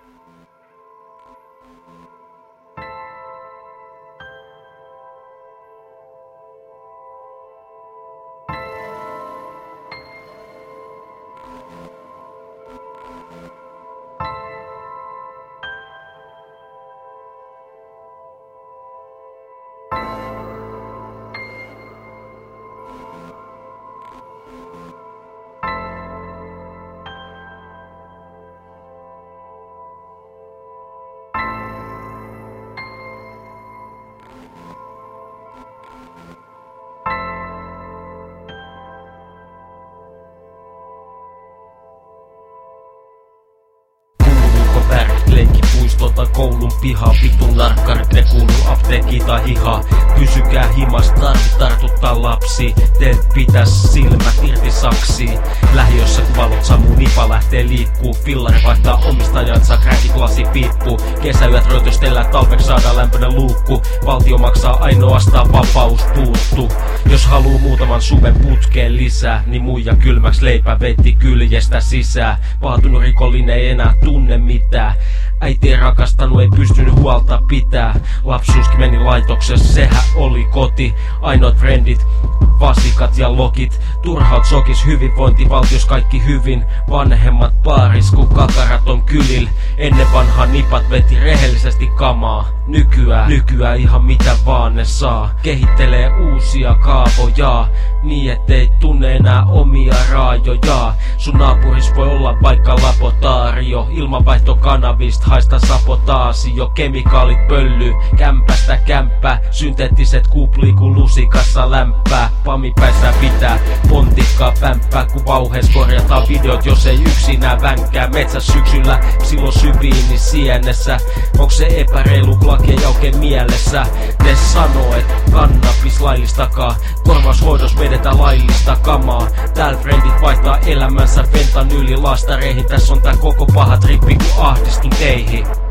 Leikkipuistolta koulun pihaa, vitun narkkarit, ne kuuluu apteekkiin tai hihaa. Pysykää himas, tartuttaa lapsi, teet pitäs silmät irti saksiin. Lähiössä kun valot sammuu, nipa lähtee liikkuu. Fillari vaihtaa omistajansa, kräkiklasi piippuu. Kesäyöt rötöstellään, talveksi saadaan lämpöinen luukku. Valtio maksaa, ainoastaan vapaus puuttuu. Jos haluu muutaman suven putkeen lisää, niin muija kylmäks leipä veitti kyljestä sisään. Paatunut rikollinen ei enää tunne mitään. Äiti ei rakastanut, ei pystynyt huolta pitää. Lapsuuskin meni laitoksessa, sehän oli koti. Ainoat frendit, vasikat ja lokit. Turhaut sokis, hyvinvointivaltios kaikki hyvin. Vanhemmat baaris, kun kakarat on kylil. Ennen vanhaa nipat veti rehellisesti kamaa. Nykyään ihan mitä vaan ne saa. Kehittelee uusia kaavoja, niin ettei tunne enää omia raajoja. Sun naapuris voi olla vaikka laboraatio. Ilmanvaihtokanavista haista sabotaasio. Kemikaalit pöllyy kämpästä kämppää. Synteettiset kuplii kun lusikassa lämpää. Pamipäissään pitää pontikkaa pämppää, kun vauhees korjataan videot, jos ei yksinään vänkää. Metsäs syksyllä silloin syviini sienessä. Onks se epäreilu laki ei oikein mielessä? Ne sanoo, et kannabis laillistakaa. Korvaushoidos vedetään laillista kamaa. Täällä frendit vaihtaa elämänsä fentanyylilastareihin. Tässä on tää koko paha trippi kun ahdistun teihin.